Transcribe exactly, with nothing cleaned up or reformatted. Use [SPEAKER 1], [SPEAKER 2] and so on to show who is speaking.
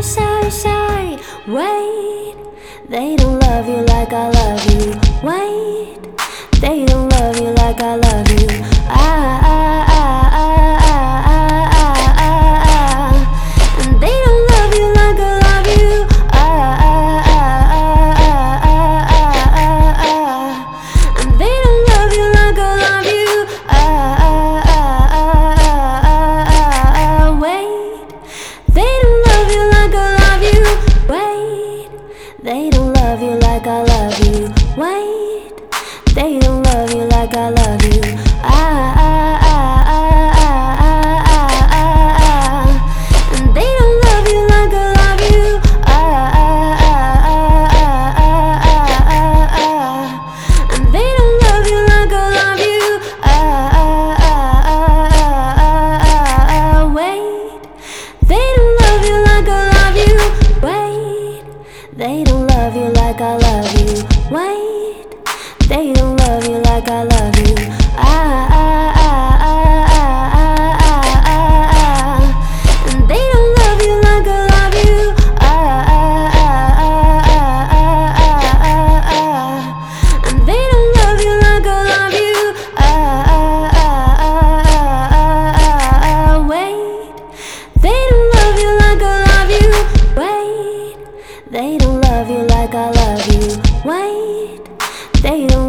[SPEAKER 1] shy, shy. Wait, they don't love you like I love you. Wait, they don't love you like I love you. Ah, ah, ah, ah, ah, ah, ah, ah, ah. And they don't love you like I love you. Ah, ah, ah, ah, ah, ah, ah, ah. And they don't love you like I love you. Ah, ah, ah, ah, ah, ah, ah. Wait, they don't love you like I love you. Wait, they don't love you like I love you. Wait, they don't love you like I love you. Ah, ah, ah, ah, ah, ah, ah, ah, ah. And they don't love you like I love you. Ah, ah, ah, ah, ah, ah, ah, ah, ah. And they don't love you like I love you. Ah, ah, ah, ah, ah, ah, ah. Wait, they don't love you like I love you. Wait, they don't love you like I love you. Wait, they don't love you like I love you. Ah, ah, ah, ah, ah, ah, ah, ah, ah. And they don't love you like I love you. Ah, ah, ah, ah, ah, ah, ah, ah. And they don't love you like I love you. Ah, ah, ah, ah, ah, ah, ah. Wait, they don't love you like I love you. Wait, they don't love you like I love you. Wait, they don't